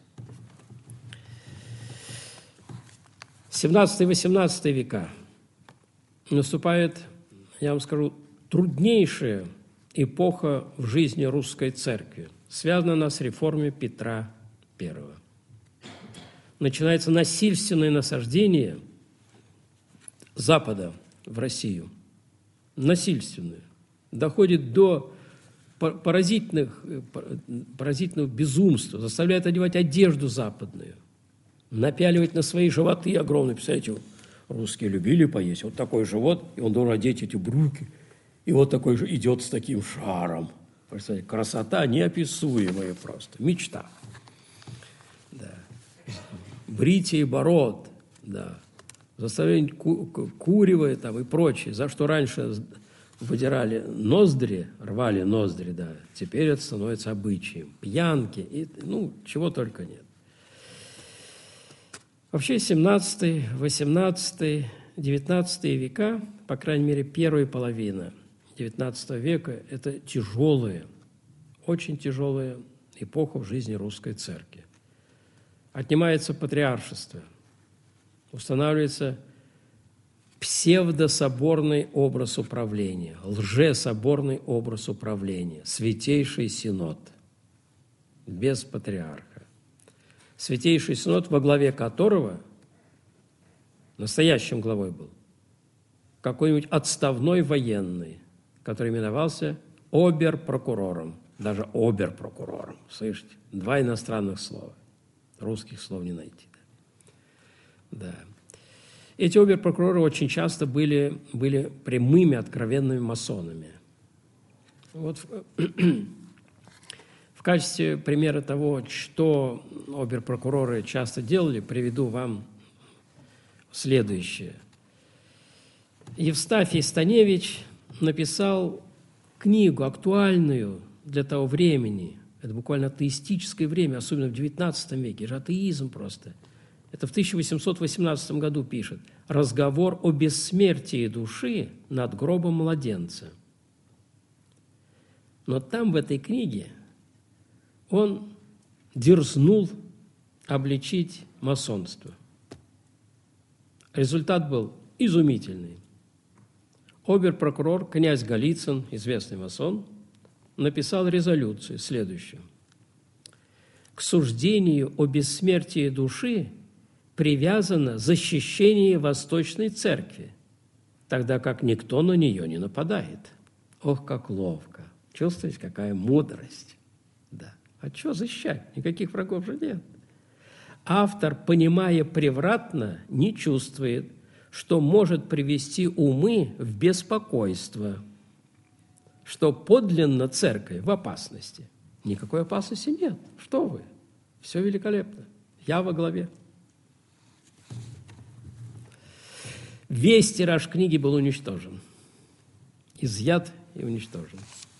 17 и 18 века наступает, я вам скажу, труднейшая эпоха в жизни русской церкви. Связана она с реформой Петра I. Начинается насильственное насаждение Запада в Россию. Насильственное. Доходит до поразительного безумства. Заставляет одевать одежду западную. Напяливать на свои животы огромные. Представляете, русские любили поесть. Вот такой живот, и он должен одеть эти брюки. И вот такой же идет с таким шаром. Представляете, красота неописуемая просто. Мечта. Да. Бритие бород. Да. Заставление курева там и прочее. За что раньше выдирали ноздри, рвали ноздри, да. Теперь это становится обычаем. Пьянки, и, чего только нет. Вообще 17, 18, 19 века, по крайней мере, первая половина 19 века – это тяжелая, очень тяжелая эпоха в жизни русской церкви. Отнимается патриаршество, устанавливается псевдособорный образ управления, лжесоборный образ управления, Святейший Синод, без патриарха. Святейший Синод, во главе которого, настоящим главой был, какой-нибудь отставной военный, который именовался обер-прокурором, даже обер-прокурором, слышите? 2 иностранных слова, русских слов не найти. Да. Эти обер-прокуроры очень часто были прямыми, откровенными масонами. Вот в качестве примера того, что обер-прокуроры часто делали, приведу вам следующее. Евстафий Станевич написал книгу актуальную для того времени. Это буквально атеистическое время, особенно в XIX веке. Это атеизм просто. Это в 1818 году пишет. «Разговор о бессмертии души над гробом младенца». Но там, в этой книге, он дерзнул обличить масонство. Результат был изумительный. Обер-прокурор князь Голицын, известный масон, написал резолюцию следующую. К суждению о бессмертии души привязано защищение Восточной Церкви, тогда как никто на нее не нападает. Ох, как ловко! Чувствуете, какая мудрость? Да. А что защищать? Никаких врагов же нет. Автор, понимая превратно, не чувствует, что может привести умы в беспокойство, что подлинно церковь в опасности. Никакой опасности нет. Что вы? Все великолепно. Я во главе. Весь тираж книги был уничтожен. Изъят и уничтожен.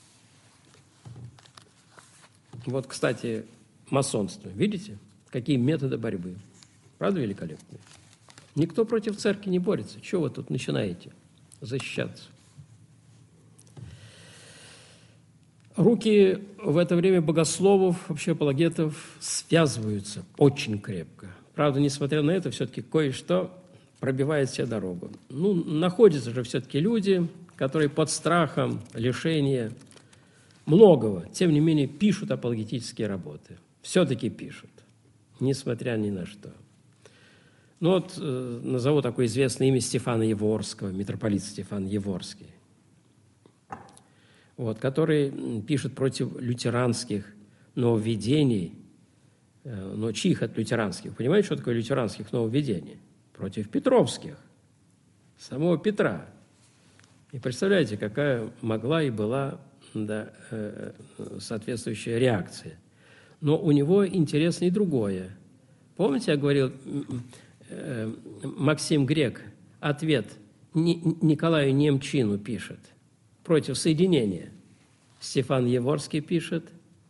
Вот, кстати, масонство. Видите, какие методы борьбы? Правда великолепные? Никто против церкви не борется. Чего вы тут начинаете защищаться? Руки в это время богословов, вообще апологетов, связываются очень крепко. Правда, несмотря на это, все-таки кое-что пробивает себе дорогу. Находятся же все-таки люди, которые под страхом лишения многого, тем не менее, пишут апологетические работы. Все-таки пишут. несмотря ни на что. Ну вот назову такое известное имя Стефана Яворского, митрополит Стефан Яворский, вот, который пишет против лютеранских нововведений, но чьих от лютеранских? Понимаете, что такое лютеранских нововведений? Против петровских, самого Петра. И представляете, какая могла и была соответствующая реакция. Но у него интересно и другое. Помните, я говорил, Максим Грек ответ Николаю Немчину пишет против соединения. Стефан Яворский пишет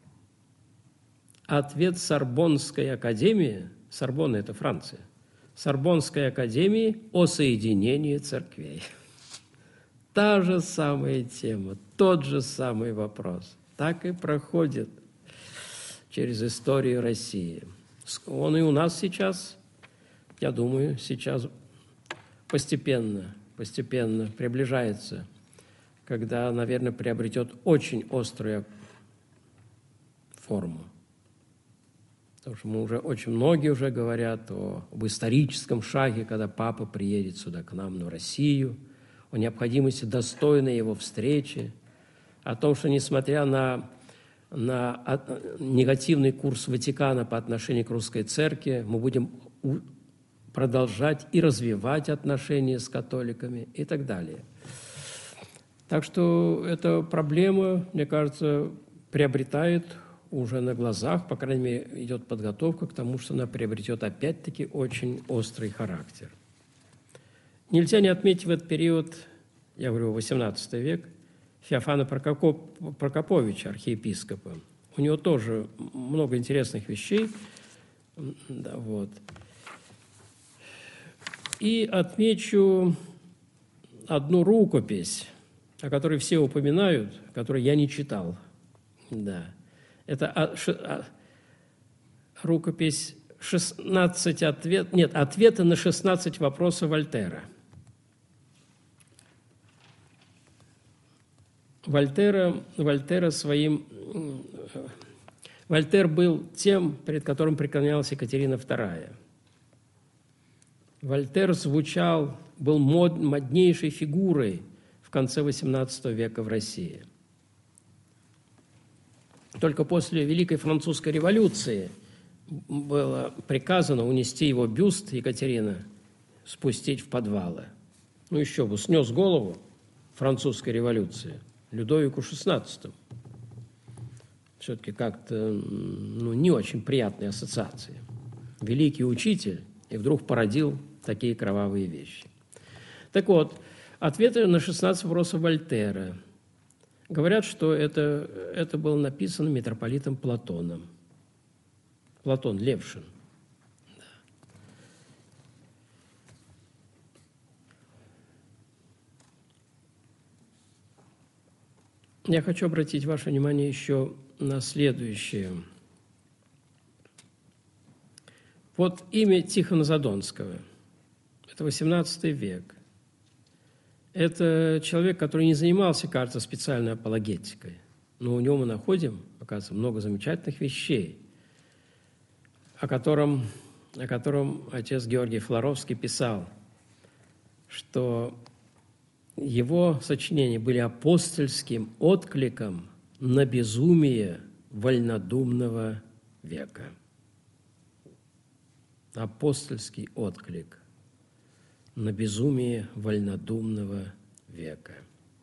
ответ Сорбонской академии, Сорбонна – это Франция, Сорбонской академии о соединении церквей. Та же самая тема, тот же самый вопрос. Так и проходит через историю России. Он и у нас сейчас, я думаю, сейчас постепенно приближается, когда, наверное, приобретет очень острую форму. Потому что мы уже, очень многие уже говорят об историческом шаге, когда папа приедет сюда к нам, в Россию, о необходимости достойной его встречи, о том, что, несмотря на негативный курс Ватикана по отношению к русской церкви, мы будем продолжать и развивать отношения с католиками и так далее. Так что эта проблема, мне кажется, приобретает уже на глазах, по крайней мере, идет подготовка к тому, что она приобретет опять-таки очень острый характер. Нельзя не отметить в этот период, я говорю, XVIII век, Феофана Прокоповича, архиепископа. У него тоже много интересных вещей. Да, вот. И отмечу одну рукопись, о которой все упоминают, которую я не читал. Да. Это рукопись ответы на 16 вопросов Вольтера. Вольтер был тем, перед которым преклонялась Екатерина II. Вольтер был моднейшей фигурой в конце XVIII века в России. Только после Великой Французской революции было приказано унести его бюст Екатерины, спустить в подвалы. Ну еще бы, снес голову французской революции Людовику XVI. Все-таки как-то не очень приятные ассоциации. Великий учитель и вдруг породил такие кровавые вещи. Так вот, ответы на 16 вопросов Вольтера. Говорят, что это было написано митрополитом Платоном. Платон Левшин. Да. Я хочу обратить ваше внимание еще на следующее. Вот имя Тихона Задонского. Это XVIII век. Это человек, который не занимался, кажется, специальной апологетикой. Но у него мы находим, оказывается, много замечательных вещей, о котором отец Георгий Флоровский писал, что его сочинения были апостольским откликом на безумие вольнодумного века. Апостольский отклик на безумие вольнодумного века.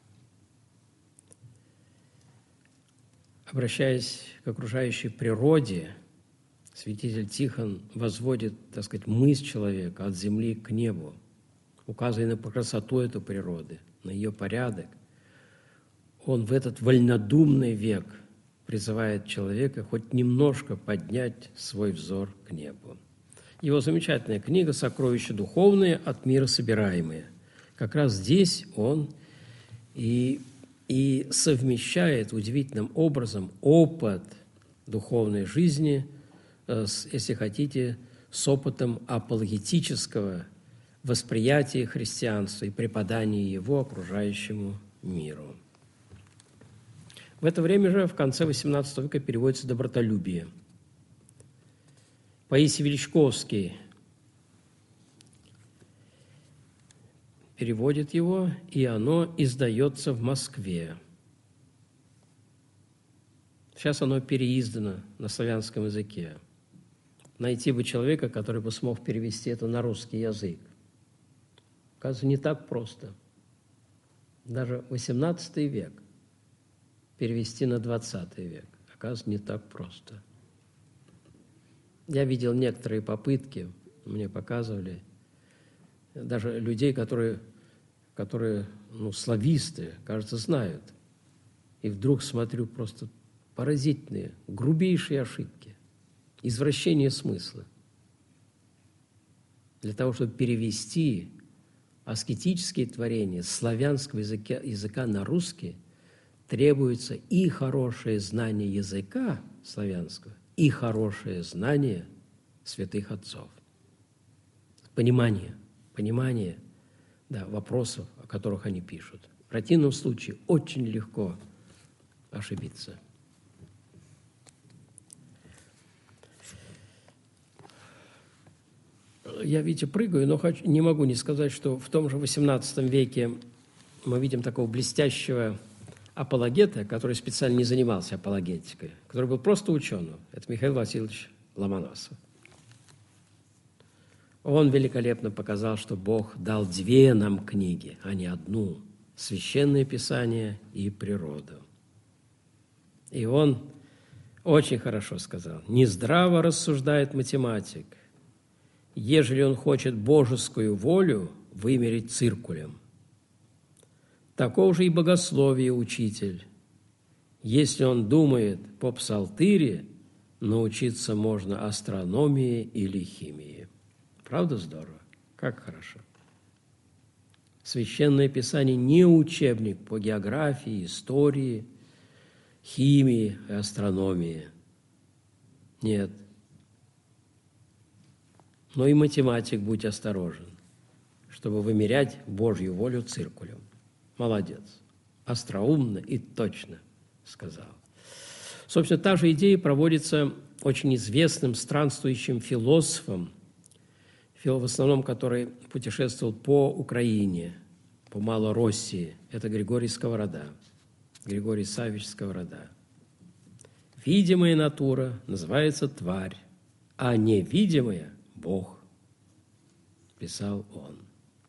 Обращаясь к окружающей природе, святитель Тихон возводит, так сказать, мысль человека от земли к небу, указывая на красоту этой природы, на ее порядок. Он в этот вольнодумный век призывает человека хоть немножко поднять свой взор к небу. Его замечательная книга «Сокровища духовные, от мира собираемые». Как раз здесь он и совмещает удивительным образом опыт духовной жизни, если хотите, с опытом апологетического восприятия христианства и преподания его окружающему миру. В это время же, в конце XVIII века, переводится «добротолюбие». Паисий Величковский переводит его, и оно издается в Москве. Сейчас оно переиздано на славянском языке. Найти бы человека, который бы смог перевести это на русский язык. Оказывается, не так просто. Даже XVIII век перевести на XX век, оказывается, не так просто. Я видел некоторые попытки, мне показывали, даже людей, которые слависты, кажется, знают. И вдруг смотрю просто поразительные, грубейшие ошибки, извращение смысла. Для того, чтобы перевести аскетические творения с славянского языка на русский, требуется и хорошее знание языка славянского, и хорошее знание святых отцов. Понимание вопросов, о которых они пишут. В противном случае очень легко ошибиться. Я, видите, прыгаю, но не могу не сказать, что в том же XVIII веке мы видим такого блестящего апологета, который специально не занимался апологетикой, который был просто ученым. Это Михаил Васильевич Ломоносов. Он великолепно показал, что Бог дал две нам книги, а не одну – Священное Писание и природу. И он очень хорошо сказал: «Нездраво рассуждает математик, ежели он хочет божескую волю вымерить циркулем. Таков же и богословие учитель. Если он думает по псалтыре, научиться можно астрономии или химии». Правда здорово? Как хорошо. Священное Писание не учебник по географии, истории, химии и астрономии. Нет. Но и математик, будь осторожен, чтобы вымерять Божью волю циркулем. Молодец. Остроумно и точно сказал. Собственно, та же идея проводится очень известным странствующим философом, в основном который путешествовал по Украине, по Малороссии. Это Григорий Сковорода, Григорий Саввич Сковорода. «Видимая натура называется тварь, а невидимая – Бог», писал он.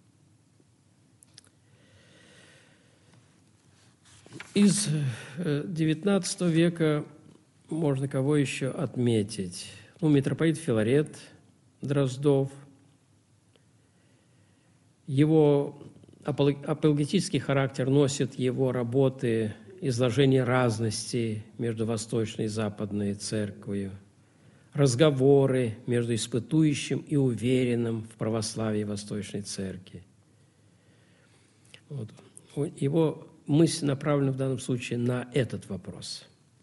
Из XIX века можно кого еще отметить? Митрополит Филарет Дроздов. Его апологетический характер носит его работы «Изложение разности между Восточной и Западной Церковью», «Разговоры между испытующим и уверенным в православии Восточной Церкви». Вот. Его мысль направлена в данном случае на этот вопрос.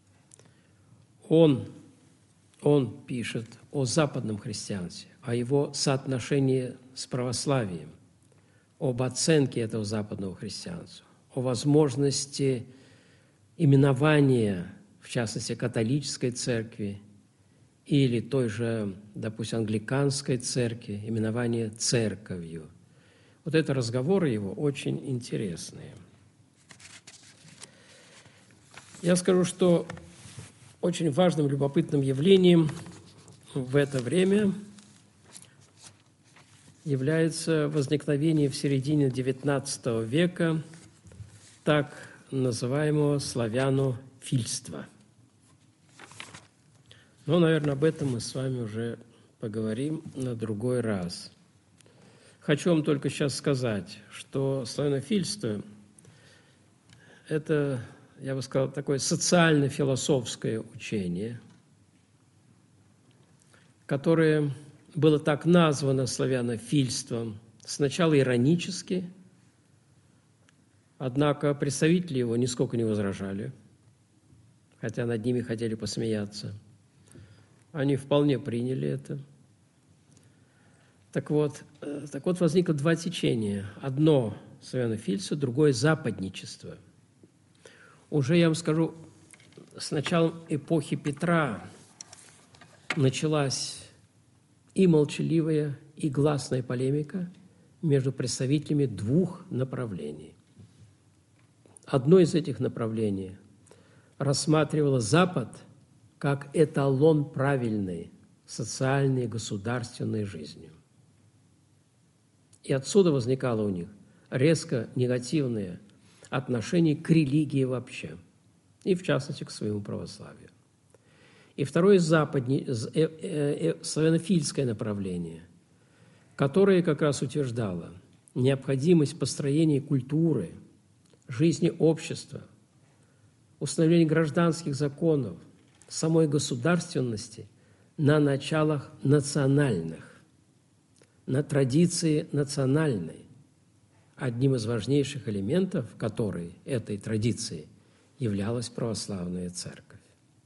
Он пишет о западном христианстве, о его соотношении с православием, об оценке этого западного христианства, о возможности именования, в частности, католической церкви или той же, допустим, англиканской церкви, именование церковью. Вот это разговоры его очень интересные. Я скажу, что очень важным, любопытным явлением в это время является возникновение в середине XIX века так называемого славянофильства. Но, наверное, об этом мы с вами уже поговорим на другой раз. Хочу вам только сейчас сказать, что славянофильство – это, я бы сказал, такое социально-философское учение, которое было так названо славянофильством, сначала иронически, однако представители его нисколько не возражали, хотя над ними хотели посмеяться. Они вполне приняли это. Так вот, возникло два течения. Одно – славянофильство, другое – западничество. Уже, я вам скажу, с началом эпохи Петра началась и молчаливая, и гласная полемика между представителями двух направлений. Одно из этих направлений рассматривало Запад как эталон правильной социальной и государственной жизни. И отсюда возникало у них резко негативное отношение к религии вообще, и в частности к своему православию. И второе славянофильское направление, которое как раз утверждало необходимость построения культуры, жизни общества, установления гражданских законов, самой государственности на началах национальных, на традиции национальной, одним из важнейших элементов которой, этой традиции, являлась православная церковь.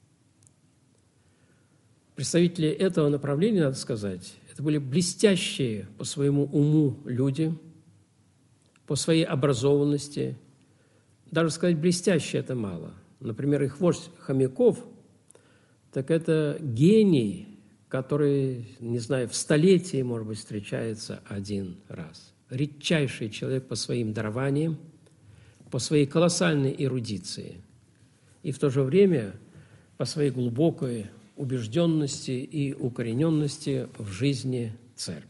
Представители этого направления, надо сказать, это были блестящие по своему уму люди, по своей образованности. Даже сказать блестящие – это мало. Например, их вождь Хомяков, так это гений, который, не знаю, в столетии, может быть, встречается один раз. Редчайший человек по своим дарованиям, по своей колоссальной эрудиции и в то же время по своей глубокой убежденности и укорененности в жизни церкви.